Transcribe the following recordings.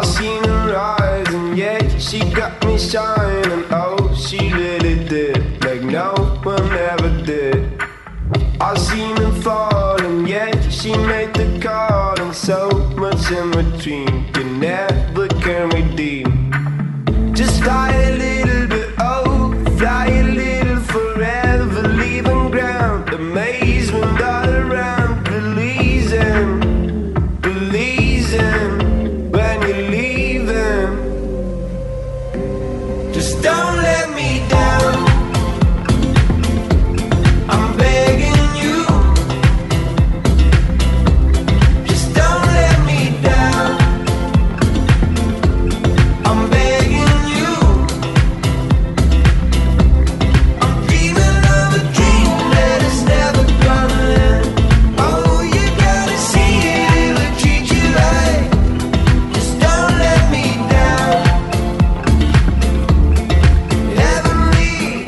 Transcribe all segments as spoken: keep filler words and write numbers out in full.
I seen her rise and yeah, she got me shining. Oh, she really did, like no one ever did. I seen her fall and yeah, she made the call. And so much in between, you never can redeem. Just fly a little bit, oh, fly a little forever, leaving ground, amazement all around, believing, believing when you're leaving. Just don't let me down, I'm begging you. Just don't let me down, I'm begging you. I'm dreaming of a dream that is never gonna end. Oh, you gotta see it, it'll treat you right. Just don't let me down. Heavenly.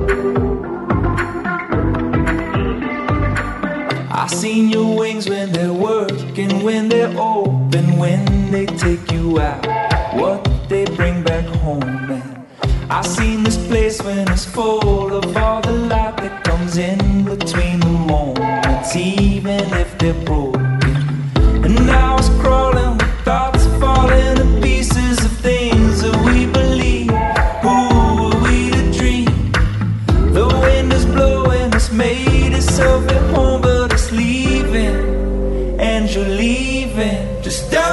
I seen your wings when they're working, when they're open, when they take you out, what they bring back home, man. I seen this place when it's full of all the light that comes in between the moments, even if they're broken. And now it's crawling with thoughts falling to pieces of things that we believe. Who are we to dream? The wind is blowing, it's made itself at home, but it's leaving, and you're leaving. Just don't